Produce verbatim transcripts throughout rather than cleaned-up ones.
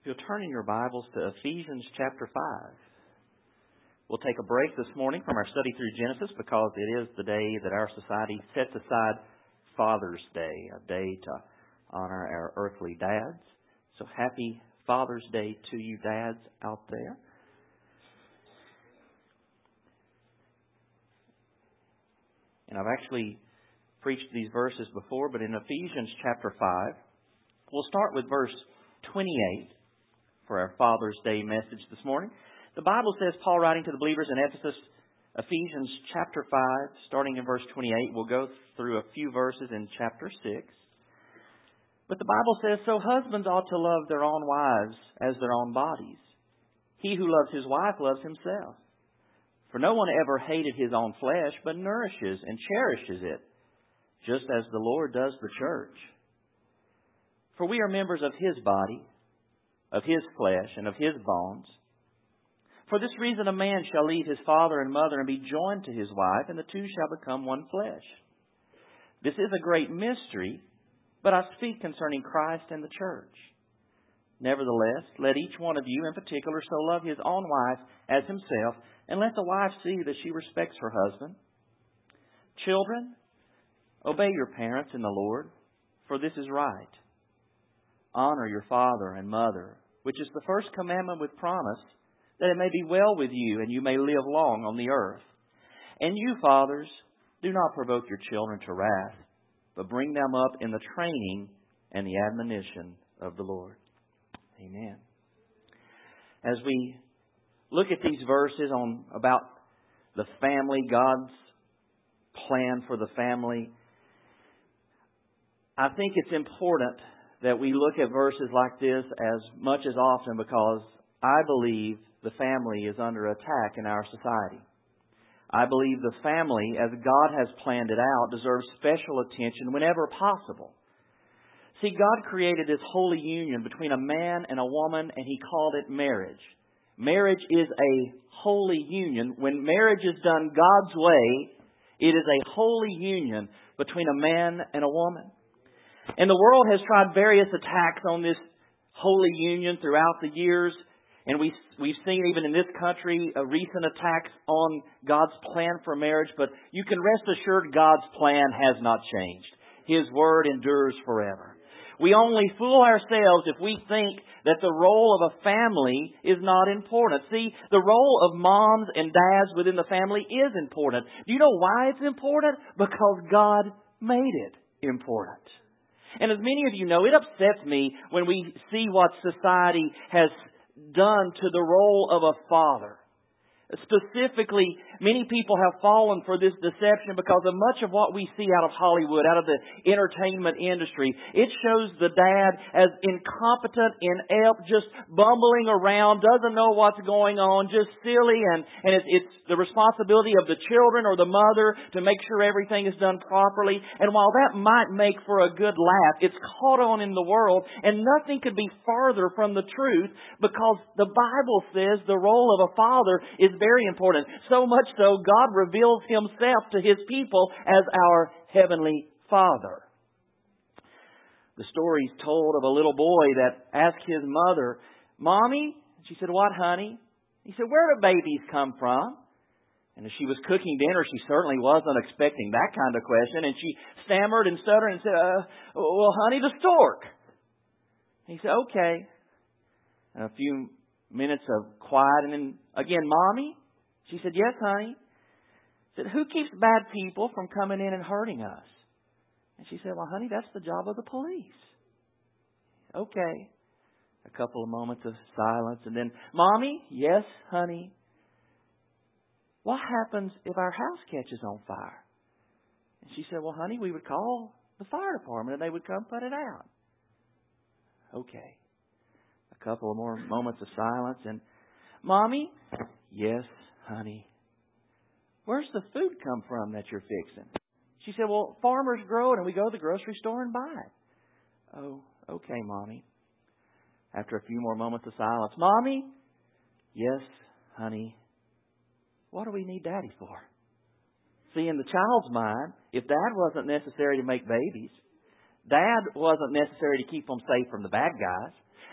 If you'll turn in your Bibles to Ephesians chapter five. We'll take a break this morning from our study through Genesis because it is the day that our society sets aside Father's Day, a day to honor our earthly dads. So happy Father's Day to you dads out there. And I've actually preached these verses before, but in Ephesians chapter five, we'll start with verse twenty-eight for our Father's Day message this morning. The Bible says, Paul writing to the believers in Ephesus, Ephesians chapter five, starting in verse twenty-eight. We'll go through a few verses in chapter six. But the Bible says, so husbands ought to love their own wives as their own bodies. He who loves his wife loves himself. For no one ever hated his own flesh, but nourishes and cherishes it, just as the Lord does the church. For we are members of His body, of His flesh, and of His bones. For this reason a man shall leave his father and mother and be joined to his wife, and the two shall become one flesh. This is a great mystery, but I speak concerning Christ and the church. Nevertheless, let each one of you in particular so love his own wife as himself, and let the wife see that she respects her husband. Children, obey your parents in the Lord, for this is right. Honor your father and mother, which is the first commandment with promise, that it may be well with you and you may live long on the earth. And you, fathers, do not provoke your children to wrath, but bring them up in the training and the admonition of the Lord. Amen. As we look at these verses on about the family, God's plan for the family, I think it's important that we look at verses like this as much as often because I believe the family is under attack in our society. I believe the family, as God has planned it out, deserves special attention whenever possible. See, God created this holy union between a man and a woman, and He called it marriage. Marriage is a holy union. When marriage is done God's way, it is a holy union between a man and a woman. And the world has tried various attacks on this holy union throughout the years. And we, we've seen even in this country a recent attacks on God's plan for marriage. But you can rest assured God's plan has not changed. His Word endures forever. We only fool ourselves if we think that the role of a family is not important. See, the role of moms and dads within the family is important. Do you know why it's important? Because God made it important. And as many of you know, it upsets me when we see what society has done to the role of a father. Specifically, many people have fallen for this deception because of much of what we see out of Hollywood, out of the entertainment industry. It shows the dad as incompetent, inept, just bumbling around, doesn't know what's going on, just silly, and, and it's, it's the responsibility of the children or the mother to make sure everything is done properly. And while that might make for a good laugh, it's caught on in the world, and nothing could be farther from the truth because the Bible says the role of a father is very important. So much so, God reveals Himself to His people as our Heavenly Father. The story is told of a little boy that asked his mother, Mommy? She said, what, honey? He said, where do babies come from? And as she was cooking dinner, she certainly wasn't expecting that kind of question. And she stammered and stuttered and said, uh, well, honey, the stork. And he said, okay. And a few minutes of quiet, and then again, Mommy? She said, yes, honey. She said, who keeps bad people from coming in and hurting us? And she said, well, honey, that's the job of the police. Okay. A couple of moments of silence, and then, Mommy? Yes, honey. What happens if our house catches on fire? And she said, well, honey, we would call the fire department and they would come put it out. Okay. A couple of more moments of silence, and Mommy? Yes, honey. Where's the food come from that you're fixing? She said, well, farmers grow it and we go to the grocery store and buy it. Oh, okay, Mommy. After a few more moments of silence, Mommy? Yes, honey. What do we need Daddy for? See, in the child's mind, if Dad wasn't necessary to make babies, Dad wasn't necessary to keep them safe from the bad guys,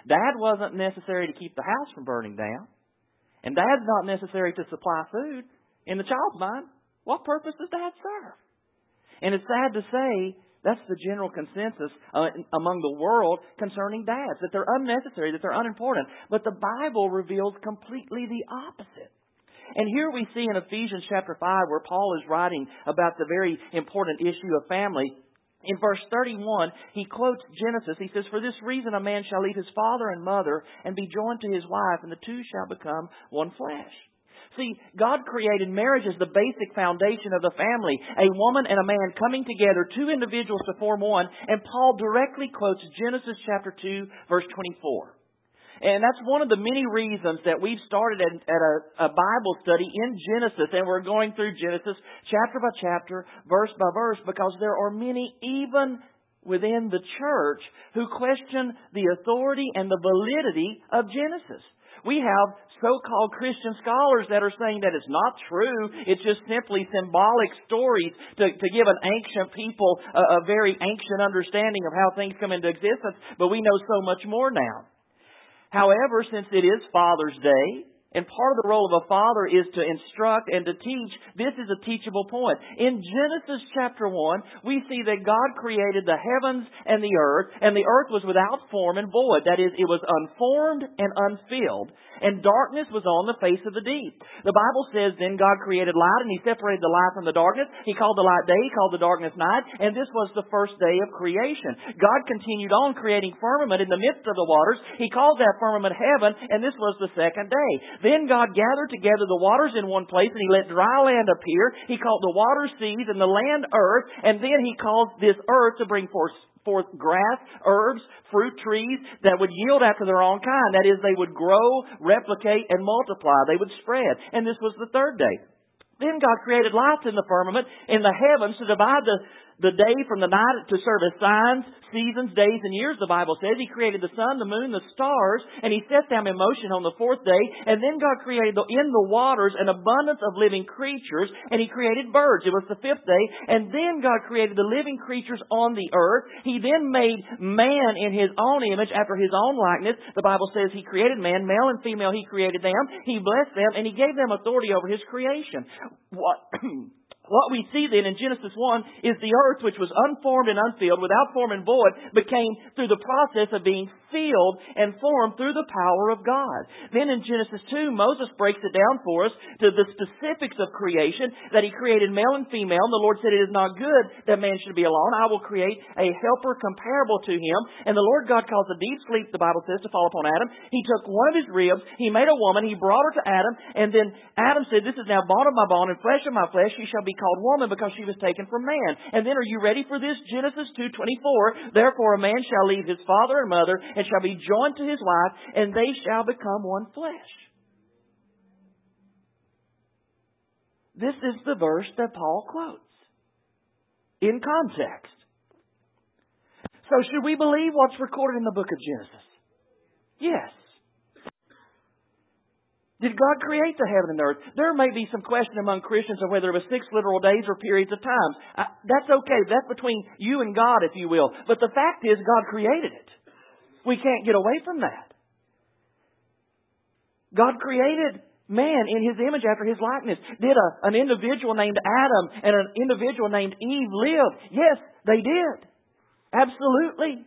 Dad wasn't necessary to keep the house from burning down. And Dad's not necessary to supply food. In the child's mind, what purpose does Dad serve? And it's sad to say, that's the general consensus uh, among the world concerning dads, that they're unnecessary, that they're unimportant. But the Bible reveals completely the opposite. And here we see in Ephesians chapter five, where Paul is writing about the very important issue of family. In verse thirty-one, he quotes Genesis. He says, "For this reason a man shall leave his father and mother and be joined to his wife, and the two shall become one flesh." See, God created marriage as the basic foundation of the family. A woman and a man coming together, two individuals to form one. And Paul directly quotes Genesis chapter two, verse twenty-four. And that's one of the many reasons that we've started at, at a, a Bible study in Genesis. And we're going through Genesis chapter by chapter, verse by verse, because there are many, even within the church, who question the authority and the validity of Genesis. We have so-called Christian scholars that are saying that it's not true. It's just simply symbolic stories to, to give an ancient people a, a very ancient understanding of how things come into existence. But we know so much more now. However, since it is Father's Day, and part of the role of a father is to instruct and to teach, this is a teachable point. In Genesis chapter one, we see that God created the heavens and the earth, and the earth was without form and void. That is, it was unformed and unfilled, and darkness was on the face of the deep. The Bible says, then God created light, and He separated the light from the darkness. He called the light day, He called the darkness night, and this was the first day of creation. God continued on creating firmament in the midst of the waters. He called that firmament heaven, and this was the second day. Then God gathered together the waters in one place, and He let dry land appear. He called the waters seas and the land earth, and then He caused this earth to bring forth forth grass, herbs, fruit trees that would yield after their own kind. That is, they would grow, replicate, and multiply. They would spread. And this was the third day. Then God created lights in the firmament, in the heavens, to divide the the day from the night, to serve as signs, seasons, days, and years, the Bible says. He created the sun, the moon, the stars, and He set them in motion on the fourth day. And then God created the, in the waters an abundance of living creatures, and He created birds. It was the fifth day. And then God created the living creatures on the earth. He then made man in His own image, after His own likeness. The Bible says He created man, male and female, He created them. He blessed them, and He gave them authority over His creation. What... What we see then in Genesis one is the earth, which was unformed and unfilled, without form and void, became through the process of being filled and formed through the power of God. Then in Genesis two, Moses breaks it down for us to the specifics of creation, that He created male and female. And the Lord said, "It is not good that man should be alone. I will create a helper comparable to him." And the Lord God caused a deep sleep, the Bible says, to fall upon Adam. He took one of his ribs, He made a woman, He brought her to Adam, and then Adam said, "This is now bone of my bone and flesh of my flesh. She shall be called woman, because she was taken from man." And then, are you ready for this? Genesis two twenty-four, "Therefore a man shall leave his father and mother, and shall be joined to his wife, and they shall become one flesh." This is the verse that Paul quotes in context. So should we believe what's recorded in the book of Genesis? Yes. Did God create the heaven and the earth? There may be some question among Christians of whether it was six literal days or periods of time. Uh, that's okay. That's between you and God, if you will. But the fact is, God created it. We can't get away from that. God created man in His image after His likeness. Did a, an individual named Adam and an individual named Eve live? Yes, they did. Absolutely.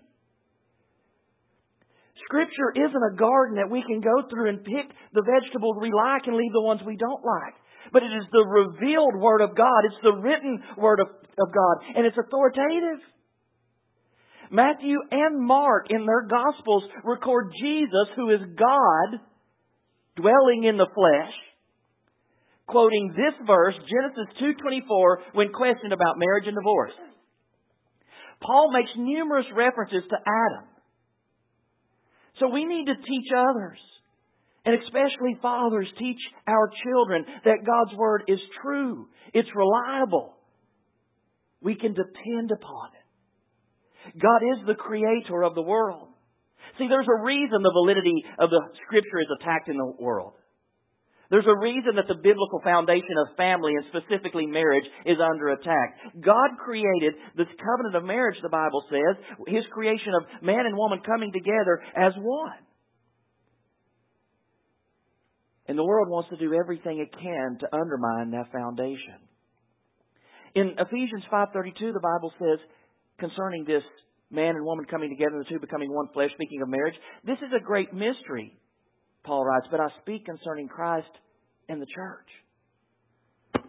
Scripture isn't a garden that we can go through and pick the vegetables we like and leave the ones we don't like. But it is the revealed Word of God. It's the written Word of, of God. And it's authoritative. Matthew and Mark in their Gospels record Jesus, who is God, dwelling in the flesh, quoting this verse, Genesis two twenty-four, when questioned about marriage and divorce. Paul makes numerous references to Adam. So we need to teach others, and especially fathers, teach our children that God's Word is true. It's reliable. We can depend upon it. God is the Creator of the world. See, there's a reason the validity of the Scripture is attacked in the world. There's a reason that the biblical foundation of family, and specifically marriage, is under attack. God created this covenant of marriage, the Bible says, His creation of man and woman coming together as one. And the world wants to do everything it can to undermine that foundation. In Ephesians five thirty-two, the Bible says concerning this man and woman coming together, the two becoming one flesh, speaking of marriage, this is a great mystery, Paul writes, but I speak concerning Christ and the church.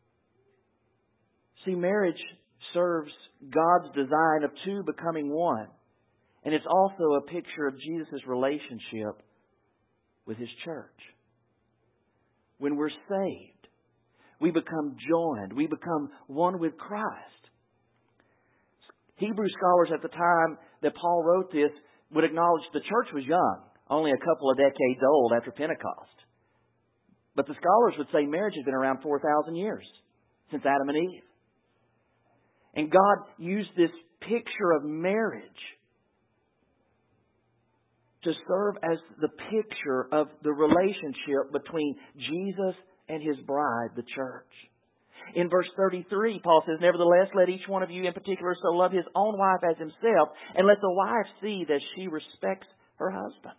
See, marriage serves God's design of two becoming one. And it's also a picture of Jesus' relationship with His church. When we're saved, we become joined. We become one with Christ. Hebrew scholars at the time that Paul wrote this would acknowledge the church was young, only a couple of decades old after Pentecost. But the scholars would say marriage has been around four thousand years, since Adam and Eve. And God used this picture of marriage to serve as the picture of the relationship between Jesus and His bride, the church. In verse thirty-three, Paul says, nevertheless, let each one of you in particular so love his own wife as himself, and let the wife see that she respects her husband.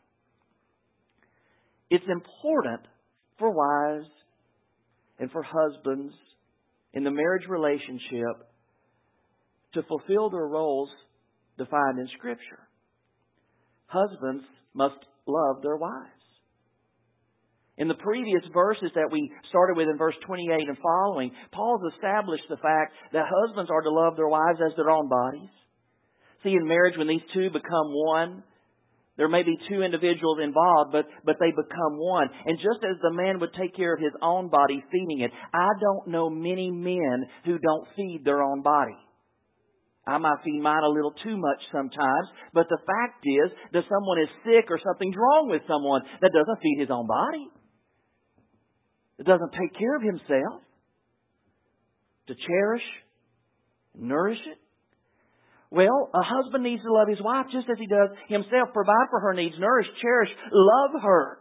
It's important for wives and for husbands in the marriage relationship to fulfill their roles defined in Scripture. Husbands must love their wives. In the previous verses that we started with in verse twenty-eight and following, Paul's established the fact that husbands are to love their wives as their own bodies. See, in marriage, when these two become one, there may be two individuals involved, but, but they become one. And just as the man would take care of his own body, feeding it, I don't know many men who don't feed their own body. I might feed mine a little too much sometimes, but the fact is that someone is sick or something's wrong with someone that doesn't feed his own body. That doesn't take care of himself to cherish, nourish it. Well, a husband needs to love his wife just as he does himself. Provide for her needs, nourish, cherish, love her.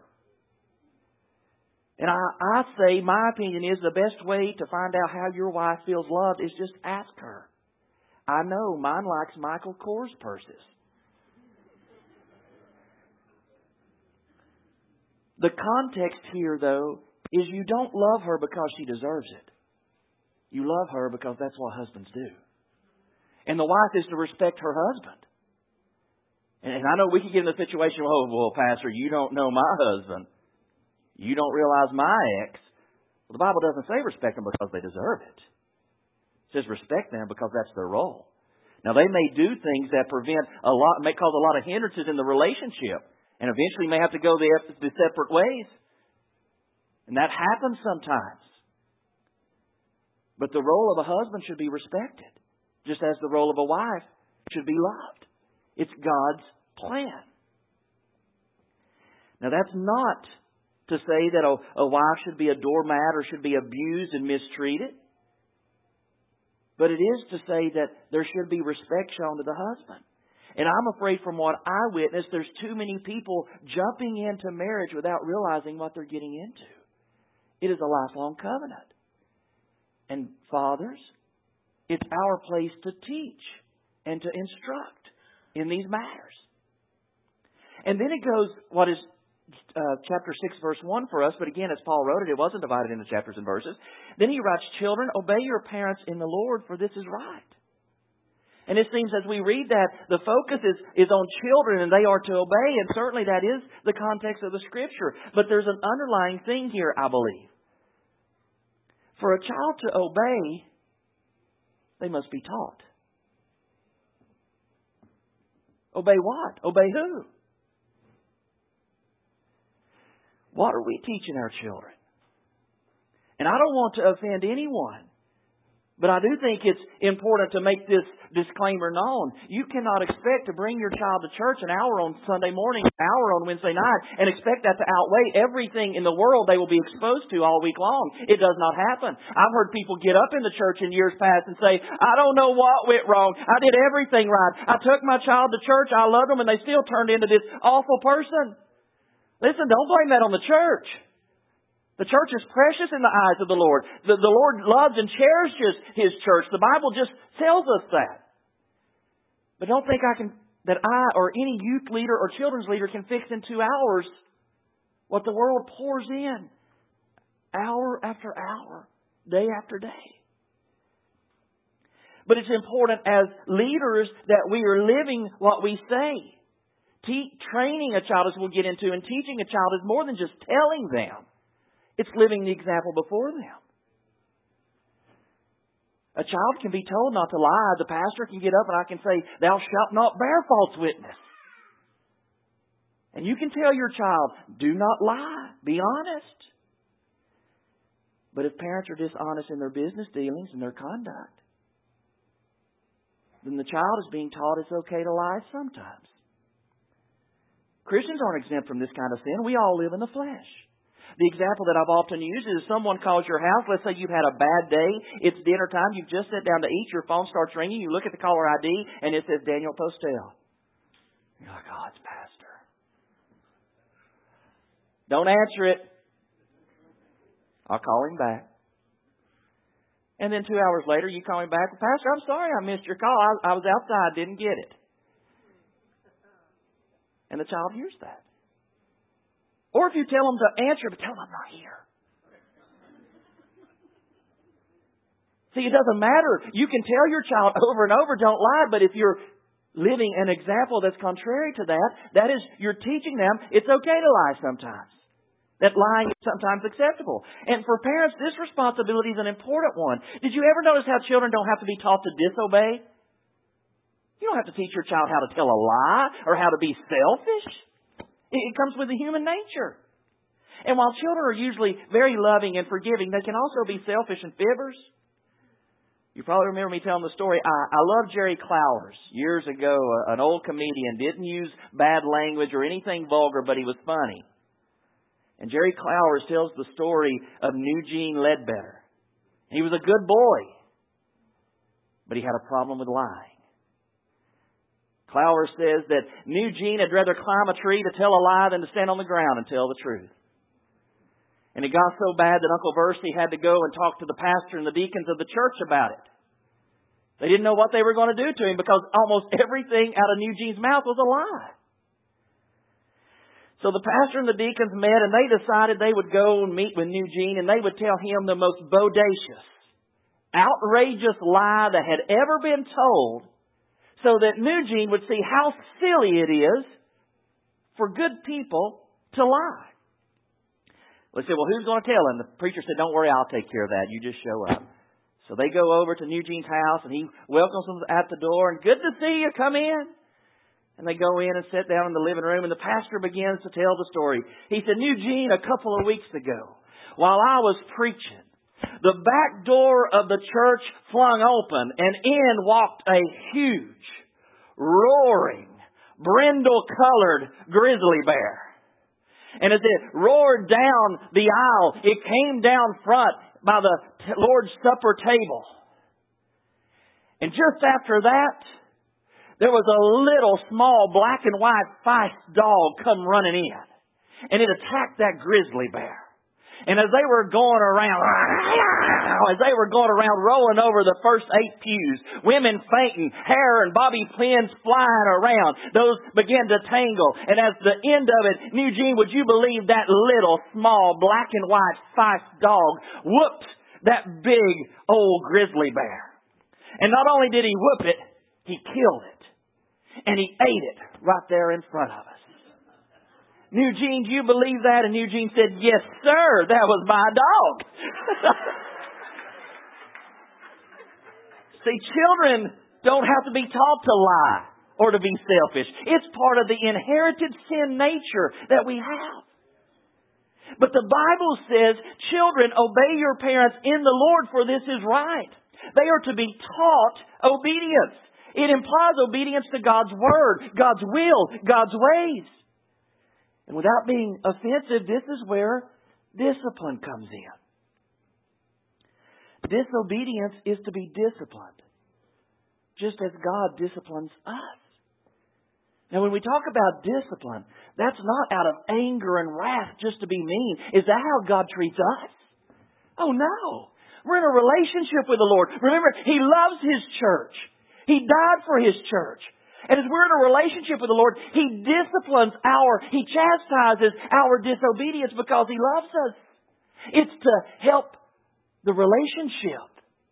And I, I say, my opinion is the best way to find out how your wife feels loved is just ask her. I know mine likes Michael Kors purses. The context here, though, is you don't love her because she deserves it. You love her because that's what husbands do. And the wife is to respect her husband. And, and I know we can get in a situation, oh, well, Pastor, you don't know my husband. You don't realize my ex. Well, the Bible doesn't say respect them because they deserve it. It says respect them because that's their role. Now, they may do things that prevent a lot, may cause a lot of hindrances in the relationship, and eventually may have to go the, the separate ways. And that happens sometimes. But the role of a husband should be respected, just as the role of a wife should be loved. It's God's plan. Now, that's not to say that a, a wife should be a doormat or should be abused and mistreated. But it is to say that there should be respect shown to the husband. And I'm afraid from what I witnessed, there's too many people jumping into marriage without realizing what they're getting into. It is a lifelong covenant. And fathers, it's our place to teach and to instruct in these matters. And then it goes, what is uh, chapter six, verse one for us. But again, as Paul wrote it, it wasn't divided into chapters and verses. Then he writes, children, obey your parents in the Lord, for this is right. And it seems as we read that, the focus is, is on children and they are to obey. And certainly that is the context of the Scripture. But there's an underlying thing here, I believe. For a child to obey, they must be taught. Obey what? Obey who? What are we teaching our children? And I don't want to offend anyone, but I do think it's important to make this disclaimer known. You cannot expect to bring your child to church an hour on Sunday morning, an hour on Wednesday night, and expect that to outweigh everything in the world they will be exposed to all week long. It does not happen. I've heard people get up in the church in years past and say, I don't know what went wrong. I did everything right. I took my child to church. I loved them, and they still turned into this awful person. Listen, don't blame that on the church. The church is precious in the eyes of the Lord. The, the Lord loves and cherishes His church. The Bible just tells us that. But don't think I can, that I or any youth leader or children's leader can fix in two hours what the world pours in hour after hour, day after day. But it's important as leaders that we are living what we say. Te- training a child, as we'll get into, and teaching a child is more than just telling them. It's living the example before them. A child can be told not to lie. The pastor can get up and I can say, "Thou shalt not bear false witness." And you can tell your child, "Do not lie. Be honest." But if parents are dishonest in their business dealings and their conduct, then the child is being taught it's okay to lie sometimes. Christians aren't exempt from this kind of sin. We all live in the flesh. The example that I've often used is someone calls your house. Let's say you've had a bad day. It's dinner time. You've just sat down to eat. Your phone starts ringing. You look at the caller I D and it says Daniel Postel. You're like, "Oh, it's Pastor." Don't answer it. I'll call him back. And then two hours later, you call him back. "Pastor, I'm sorry I missed your call. I, I was outside, didn't get it." And the child hears that. Or if you tell them to answer, but tell them I'm not here. See, it doesn't matter. You can tell your child over and over, "Don't lie," but if you're living an example that's contrary to that, that is, you're teaching them it's okay to lie sometimes. That lying is sometimes acceptable. And for parents, this responsibility is an important one. Did you ever notice how children don't have to be taught to disobey? You don't have to teach your child how to tell a lie or how to be selfish. It comes with the human nature. And while children are usually very loving and forgiving, they can also be selfish and fibbers. You probably remember me telling the story. I, I love Jerry Clowers. Years ago, an old comedian, didn't use bad language or anything vulgar, but he was funny. And Jerry Clowers tells the story of Eugene Ledbetter. He was a good boy, but he had a problem with lying. Clowers says that Eugene had rather climb a tree to tell a lie than to stand on the ground and tell the truth. And it got so bad that Uncle Versey had to go and talk to the pastor and the deacons of the church about it. They didn't know what they were going to do to him because almost everything out of Eugene's mouth was a lie. So the pastor and the deacons met and they decided they would go and meet with Eugene and they would tell him the most bodacious, outrageous lie that had ever been told, so that Eugene would see how silly it is for good people to lie. They said, "Well, who's going to tell him?" The preacher said, "Don't worry, I'll take care of that. You just show up." So they go over to Eugene's house and he welcomes them at the door and, "Good to see you, come in." And they go in and sit down in the living room and the pastor begins to tell the story. He said, "Eugene, a couple of weeks ago, while I was preaching, the back door of the church flung open and in walked a huge, roaring, brindle-colored grizzly bear. And as it roared down the aisle, it came down front by the Lord's Supper table. And just after that, there was a little small black and white feist dog come running in. And it attacked that grizzly bear. And as they were going around, as they were going around rolling over the first eight pews, women fainting, hair and bobby pins flying around, those began to tangle. And at the end of it, Eugene, would you believe that little small black and white feist dog whooped that big old grizzly bear. And not only did he whoop it, he killed it. And he ate it right there in front of us. Eugene, do you believe that? And Eugene said, "Yes, sir, that was my dog." See, children don't have to be taught to lie or to be selfish. It's part of the inherited sin nature that we have. But the Bible says, "Children, obey your parents in the Lord, for this is right." They are to be taught obedience. It implies obedience to God's Word, God's will, God's ways. And without being offensive, this is where discipline comes in. Disobedience is to be disciplined, just as God disciplines us. Now, when we talk about discipline, that's not out of anger and wrath just to be mean. Is that how God treats us? Oh, no. We're in a relationship with the Lord. Remember, He loves His church. He died for His church. And as we're in a relationship with the Lord, He disciplines our, He chastises our disobedience because He loves us. It's to help the relationship.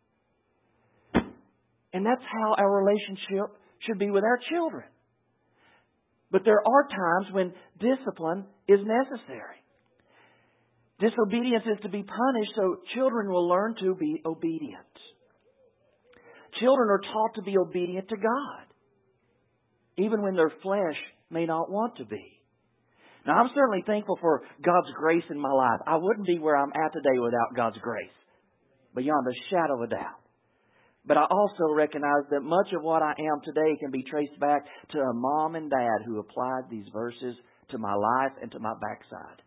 And that's how our relationship should be with our children. But there are times when discipline is necessary. Disobedience is to be punished so children will learn to be obedient. Children are taught to be obedient to God, even when their flesh may not want to be. Now, I'm certainly thankful for God's grace in my life. I wouldn't be where I'm at today without God's grace, beyond a shadow of a doubt. But I also recognize that much of what I am today can be traced back to a mom and dad who applied these verses to my life and to my backside.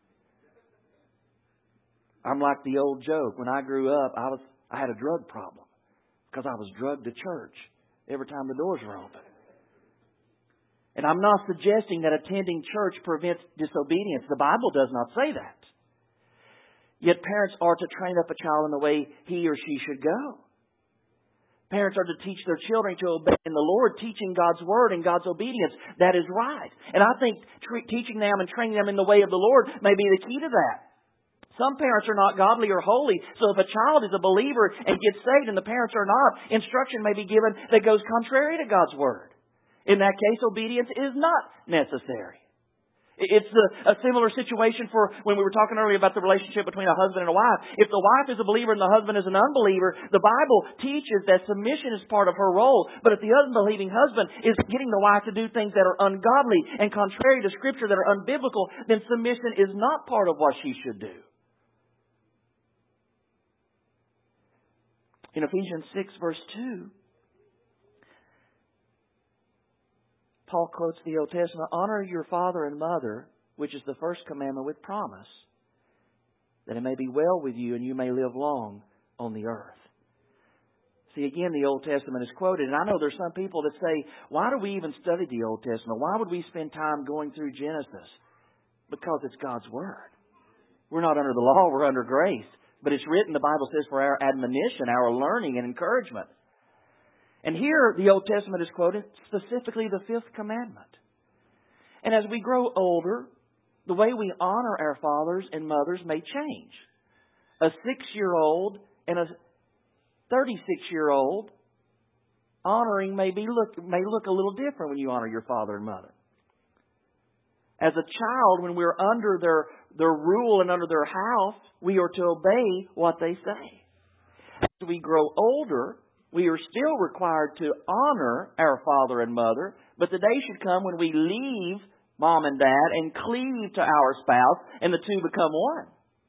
I'm like the old joke. When I grew up, I was I had a drug problem because I was drugged to church every time the doors were open. And I'm not suggesting that attending church prevents disobedience. The Bible does not say that. Yet parents are to train up a child in the way he or she should go. Parents are to teach their children to obey in the Lord, teaching God's Word and God's obedience. That is right. And I think tre- teaching them and training them in the way of the Lord may be the key to that. Some parents are not godly or holy, so if a child is a believer and gets saved and the parents are not, instruction may be given that goes contrary to God's Word. In that case, obedience is not necessary. It's a, a similar situation for when we were talking earlier about the relationship between a husband and a wife. If the wife is a believer and the husband is an unbeliever, the Bible teaches that submission is part of her role. But if the unbelieving husband is getting the wife to do things that are ungodly and contrary to Scripture that are unbiblical, then submission is not part of what she should do. In Ephesians six, verse two, Paul quotes the Old Testament, "Honor your father and mother, which is the first commandment with promise, that it may be well with you and you may live long on the earth." See, again, the Old Testament is quoted. And I know there's some people that say, why do we even study the Old Testament? Why would we spend time going through Genesis? Because it's God's Word. We're not under the law, we're under grace. But it's written, the Bible says, for our admonition, our learning and encouragement. And here the Old Testament is quoted, specifically the fifth commandment. And as we grow older, the way we honor our fathers and mothers may change. A six-year-old and a thirty-six-year-old honoring may be look may look a little different when you honor your father and mother. As a child, when we're under their, their rule and under their house, we are to obey what they say. As we grow older, we are still required to honor our father and mother, but the day should come when we leave mom and dad and cleave to our spouse, and the two become one.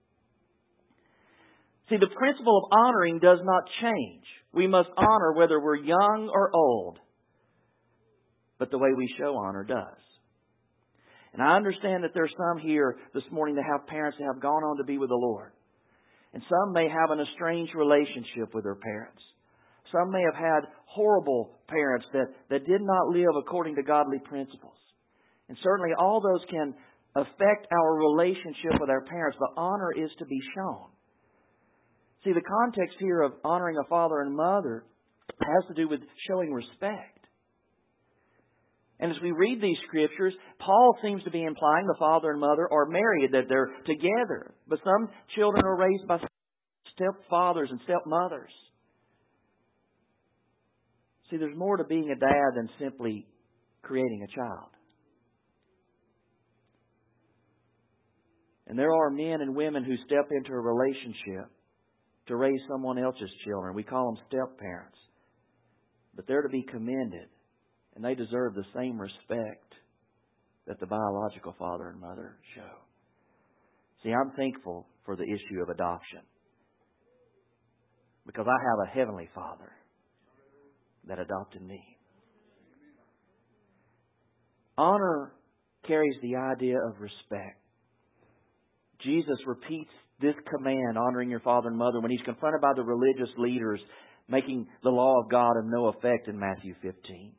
See, the principle of honoring does not change. We must honor whether we're young or old, but the way we show honor does. And I understand that there's some here this morning that have parents that have gone on to be with the Lord. And some may have an estranged relationship with their parents. Some may have had horrible parents that, that did not live according to godly principles. And certainly all those can affect our relationship with our parents. The honor is to be shown. See, the context here of honoring a father and mother has to do with showing respect. And as we read these scriptures, Paul seems to be implying the father and mother are married, that they're together. But some children are raised by stepfathers and stepmothers. See, there's more to being a dad than simply creating a child. And there are men and women who step into a relationship to raise someone else's children. We call them step-parents. But they're to be commended. And they deserve the same respect that the biological father and mother show. See, I'm thankful for the issue of adoption. Because I have a heavenly Father that adopted me. Honor carries the idea of respect. Jesus repeats this command, honoring your father and mother, when He's confronted by the religious leaders making the law of God of no effect in Matthew fifteen.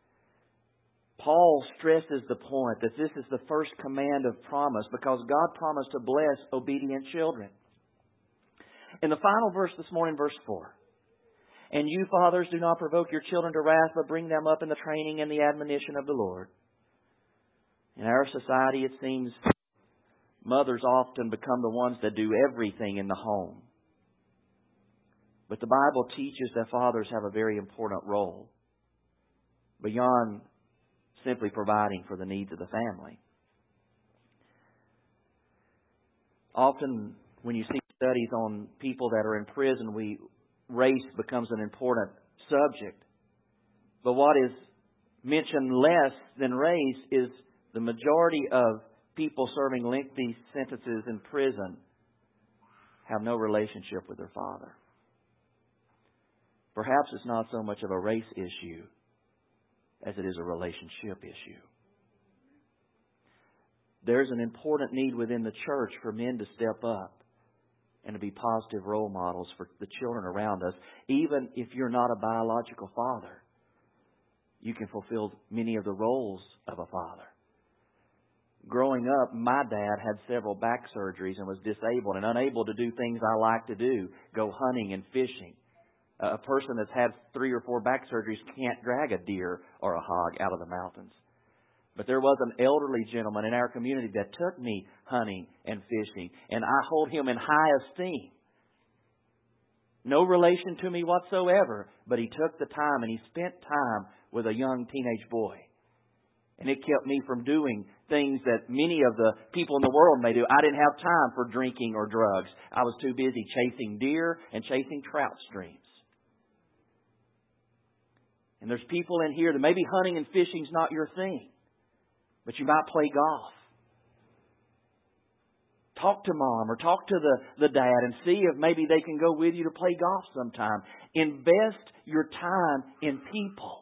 Paul stresses the point that this is the first command of promise because God promised to bless obedient children. In the final verse this morning, verse four, And you, fathers, do not provoke your children to wrath, but bring them up in the training and the admonition of the Lord. In our society, it seems mothers often become the ones that do everything in the home. But the Bible teaches that fathers have a very important role beyond simply providing for the needs of the family. Often when you see studies on people that are in prison, we race becomes an important subject. But what is mentioned less than race is the majority of people serving lengthy sentences in prison have no relationship with their father. Perhaps it's not so much of a race issue as it is a relationship issue. There's an important need within the church for men to step up and to be positive role models for the children around us. Even if you're not a biological father, you can fulfill many of the roles of a father. Growing up, my dad had several back surgeries and was disabled and unable to do things I like to do, go hunting and fishing. A person that's had three or four back surgeries can't drag a deer or a hog out of the mountains. But there was an elderly gentleman in our community that took me hunting and fishing, and I hold him in high esteem. No relation to me whatsoever, but he took the time and he spent time with a young teenage boy. And it kept me from doing things that many of the people in the world may do. I didn't have time for drinking or drugs. I was too busy chasing deer and chasing trout streams. And there's people in here that maybe hunting and fishing's not your thing, but you might play golf. Talk to mom or talk to the, the dad and see if maybe they can go with you to play golf sometime. Invest your time in people.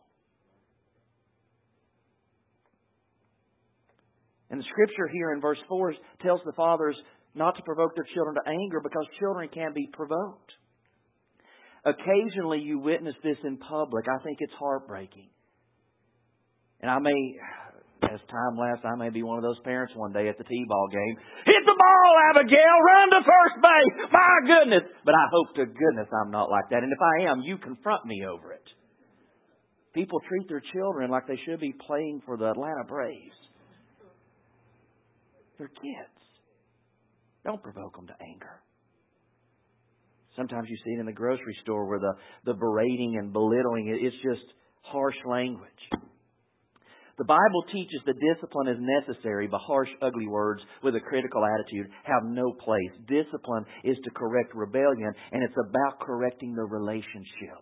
And the Scripture here in verse four tells the fathers not to provoke their children to anger because children can be provoked. Occasionally you witness this in public. I think it's heartbreaking. And I may, as time lasts, I may be one of those parents one day at the T-ball game. Hit the ball, Abigail! Run to first base! My goodness! But I hope to goodness I'm not like that. And if I am, you confront me over it. People treat their children like they should be playing for the Atlanta Braves. They're kids. Don't provoke them to anger. Sometimes you see it in the grocery store where the, the berating and belittling, it's just harsh language. The Bible teaches that discipline is necessary, but harsh, ugly words with a critical attitude have no place. Discipline is to correct rebellion, and it's about correcting the relationship.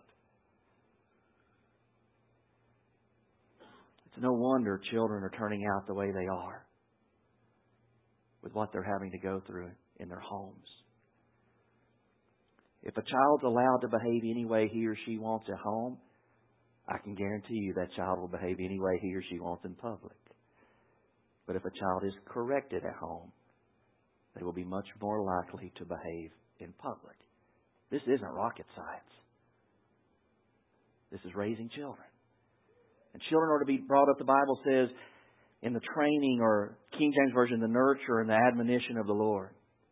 It's no wonder children are turning out the way they are with what they're having to go through in their homes. If a child's allowed to behave any way he or she wants at home, I can guarantee you that child will behave any way he or she wants in public. But if a child is corrected at home, they will be much more likely to behave in public. This isn't rocket science. This is raising children. And children are to be brought up, the Bible says, in the training, or King James Version, the nurture and the admonition of the Lord.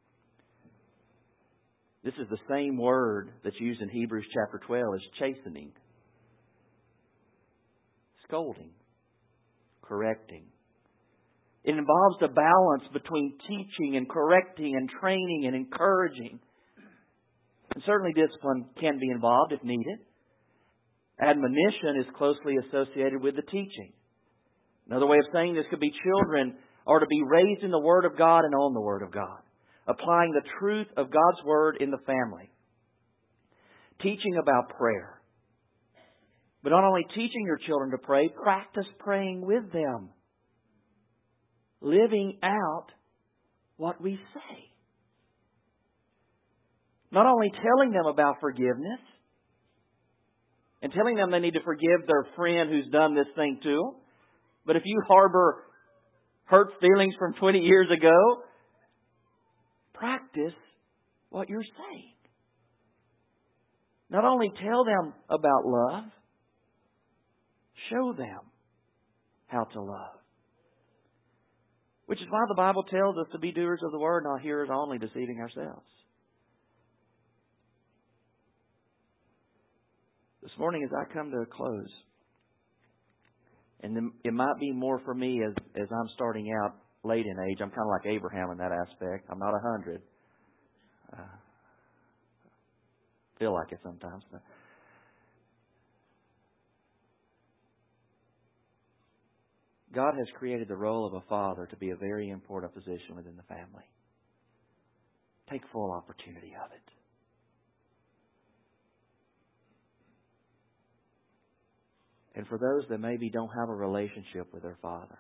This is the same word that's used in Hebrews chapter twelve as chastening, scolding, correcting. It involves the balance between teaching and correcting and training and encouraging. And certainly discipline can be involved if needed. Admonition is closely associated with the teaching. Another way of saying this could be children are to be raised in the Word of God and on the Word of God, applying the truth of God's Word in the family. Teaching about prayer. But not only teaching your children to pray, practice praying with them. Living out what we say. Not only telling them about forgiveness and telling them they need to forgive their friend who's done this thing to them, but if you harbor hurt feelings from twenty years ago, practice what you're saying. Not only tell them about love, show them how to love. Which is why the Bible tells us to be doers of the Word, not hearers only, deceiving ourselves. This morning as I come to a close, and it might be more for me as, as I'm starting out late in age. I'm kind of like Abraham in that aspect. I'm not a hundred. Uh, feel like it sometimes. But God has created the role of a father to be a very important position within the family. Take full opportunity of it. And for those that maybe don't have a relationship with their father,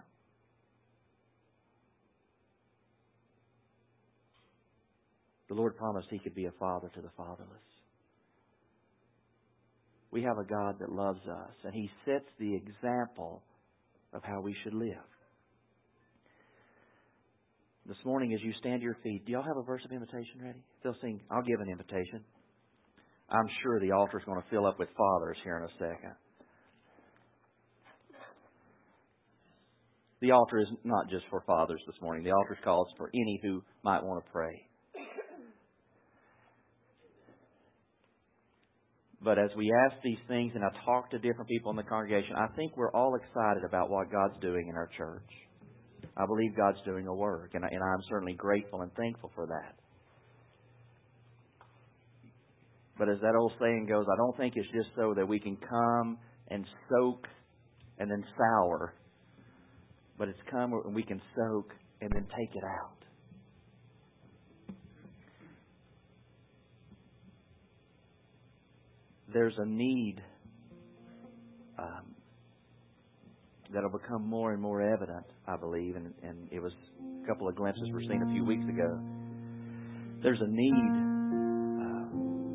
the Lord promised He could be a father to the fatherless. We have a God that loves us, and He sets the example of how we should live. This morning, as you stand to your feet, do y'all have a verse of invitation ready? If they'll sing, I'll give an invitation. I'm sure the altar is going to fill up with fathers here in a second. The altar is not just for fathers this morning. The altar calls for any who might want to pray. But as we ask these things and I talk to different people in the congregation, I think we're all excited about what God's doing in our church. I believe God's doing a work, and, I, and I'm certainly grateful and thankful for that. But as that old saying goes, I don't think it's just so that we can come and soak and then sour. But it's come and we can soak and then take it out. There's a need um, that will become more and more evident, I believe, and, and it was a couple of glimpses were seen a few weeks ago. There's a need uh,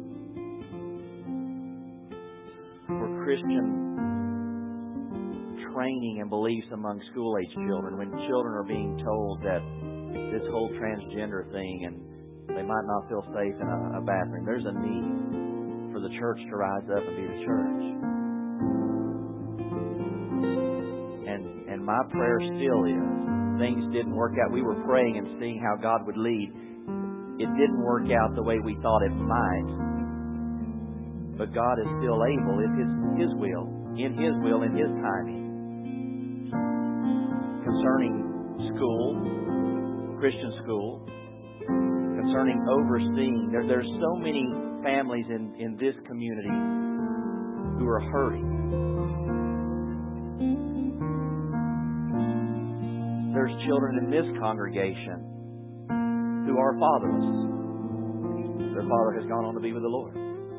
for Christian training and beliefs among school-age children. When children are being told that this whole transgender thing and they might not feel safe in a, a bathroom, there's a need for the church to rise up and be the church. And and my prayer still is, things didn't work out. We were praying and seeing how God would lead. It didn't work out the way we thought it might. But God is still able, in His, His will, in His will, in His timing. Concerning school, Christian school, concerning overseeing, there, there's so many families in, in this community who are hurting. There's children in this congregation who are fatherless. Their father has gone on to be with the Lord.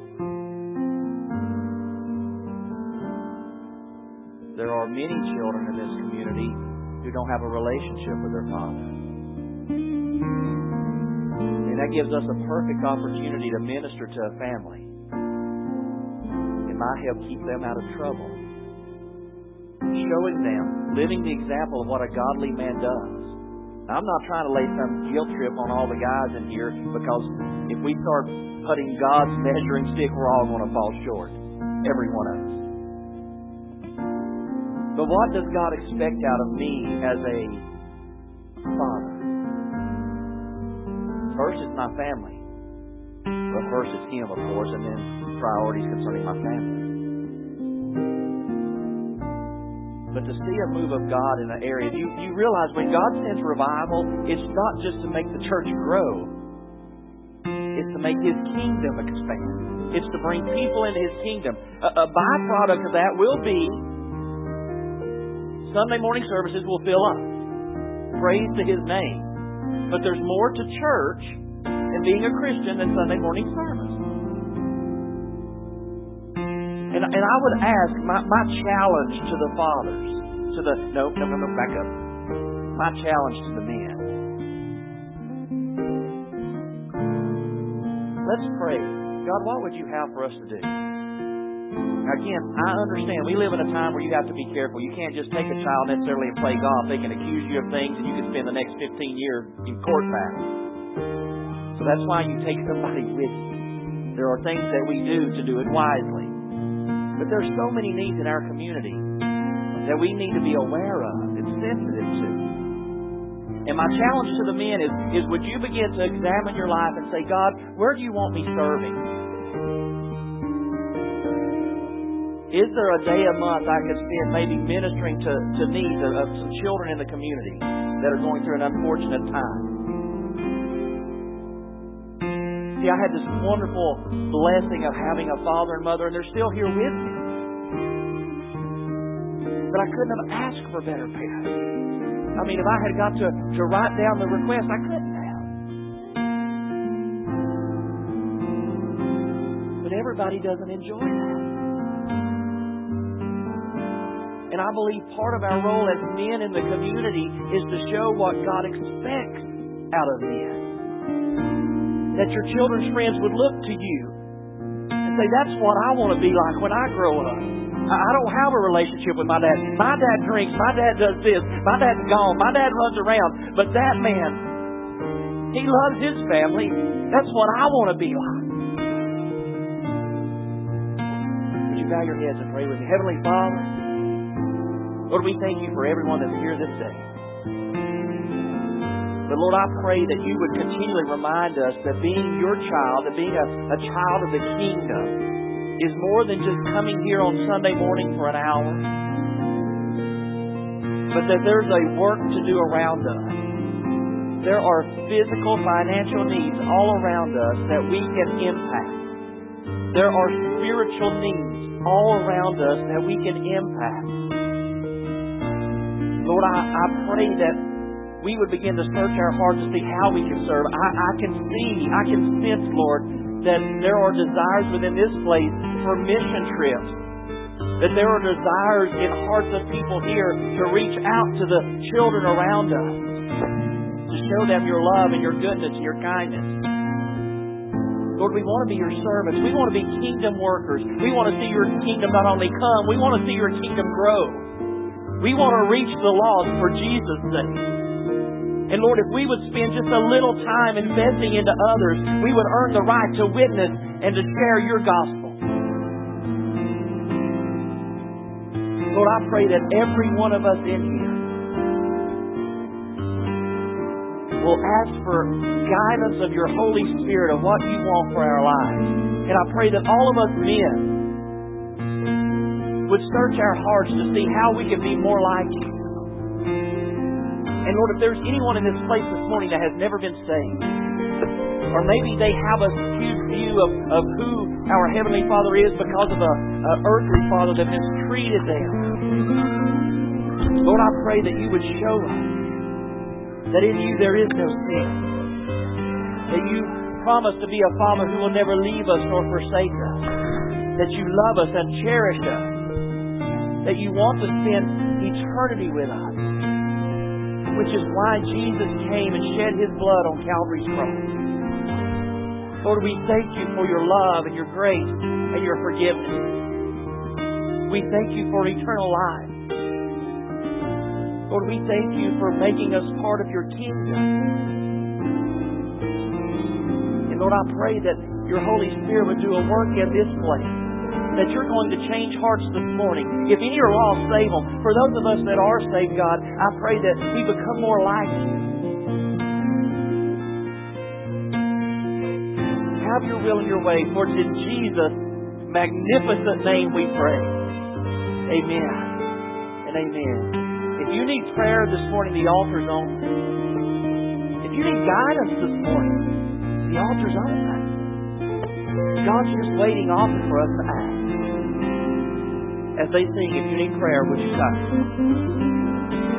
There are many children in this community who don't have a relationship with their father. And that gives us a perfect opportunity to minister to a family. It might help keep them out of trouble. Showing them, living the example of what a godly man does. Now, I'm not trying to lay some guilt trip on all the guys in here, because if we start putting God's measuring stick, we're all going to fall short. Every one of us. But what does God expect out of me as a father? First is my family. But first is Him, of course, and then priorities concerning my family. But to see a move of God in an area, you, you realize when God sends revival, it's not just to make the church grow. It's to make His kingdom expand. It's to bring people into His kingdom. A, a byproduct of that will be Sunday morning services will fill up. Praise to His name. But there's more to church and being a Christian than Sunday morning service. And, and I would ask, my, my challenge to the fathers, to the, no, no, no, no, back up. My challenge to the men. Let's pray. God, what would you have for us to do? Again, I understand we live in a time where you have to be careful. You can't just take a child necessarily and play golf. They can accuse you of things and you can spend the next fifteen years in court battles. So that's why you take somebody with you. There are things that we do to do it wisely. But there's so many needs in our community that we need to be aware of and sensitive to. And my challenge to the men is, is would you begin to examine your life and say, God, where do you want me serving? Is there a day a month I could spend maybe ministering to, to needs of, of some children in the community that are going through an unfortunate time? See, I had this wonderful blessing of having a father and mother, and they're still here with me. But I couldn't have asked for better parents. I mean, if I had got to, to write down the request, I couldn't have. But everybody doesn't enjoy that. And I believe part of our role as men in the community is to show what God expects out of men. That your children's friends would look to you and say, that's what I want to be like when I grow up. I don't have a relationship with my dad. My dad drinks. My dad does this. My dad's gone. My dad runs around. But that man, he loves his family. That's what I want to be like. Would you bow your heads and pray with me? Heavenly Father, Lord, we thank you for everyone that's here this day. But Lord, I pray that you would continually remind us that being your child, that being a, a child of the kingdom, is more than just coming here on Sunday morning for an hour, but that there's a work to do around us. There are physical, financial needs all around us that we can impact. There are spiritual needs all around us that we can impact. Lord, I, I pray that we would begin to search our hearts to see how we can serve. I, I can see, I can sense, Lord, that there are desires within this place for mission trips. That there are desires in hearts of people here to reach out to the children around us. To show them your love and your goodness and your kindness. Lord, we want to be your servants. We want to be kingdom workers. We want to see your kingdom not only come, we want to see your kingdom grow. We want to reach the lost for Jesus' sake. And Lord, if we would spend just a little time investing into others, we would earn the right to witness and to share your gospel. Lord, I pray that every one of us in here will ask for guidance of your Holy Spirit of what you want for our lives. And I pray that all of us men would search our hearts to see how we can be more like you. And Lord, if there's anyone in this place this morning that has never been saved, or maybe they have a skewed view of, of who our Heavenly Father is because of a, a earthly father that mistreated them, Lord, I pray that you would show us that in you there is no sin, that you promise to be a Father who will never leave us nor forsake us, that you love us and cherish us, that you want to spend eternity with us. Which is why Jesus came and shed His blood on Calvary's cross. Lord, we thank you for your love and your grace and your forgiveness. We thank you for eternal life. Lord, we thank you for making us part of your kingdom. And Lord, I pray that your Holy Spirit would do a work in this place. That you're going to change hearts this morning. If any are lost, save them. For those of us that are saved, God, I pray that we become more like you. Have your will and your way. For it's in Jesus' magnificent name we pray. Amen and amen. If you need prayer this morning, the altar's open. If you need guidance this morning, the altar's open. God's just waiting often for us to ask. As they sing, if you need prayer, would you come?